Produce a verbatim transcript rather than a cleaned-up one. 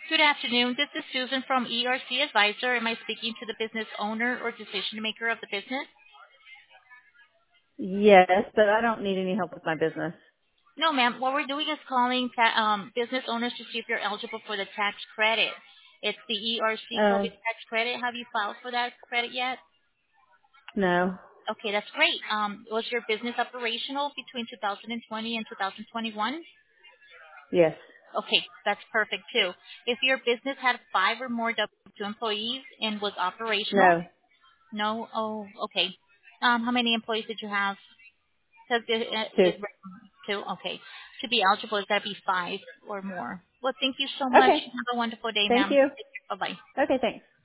Good afternoon. This is Susan from E R C Advisor. Am I speaking to the business owner or decision maker of the business? Yes, but I don't need any help with my business. No, ma'am. What we're doing is calling ta- um, business owners to see if you're eligible for the tax credit. It's the E R C COVID Oh, tax credit. Have you filed for that credit yet? no. Okay, that's great. Um, was your business operational between two thousand twenty and two thousand twenty-one? Yes. Okay, that's perfect too. If your business had five or more W two employees and was operational, No. no? Oh, okay. Um, how many employees did you have? Because it, it, Two. it, two. Okay. To be eligible, it's got to be five or more. Well, thank you so much. Okay. Have a wonderful day, Thank ma'am. you. Bye bye. Okay, thanks.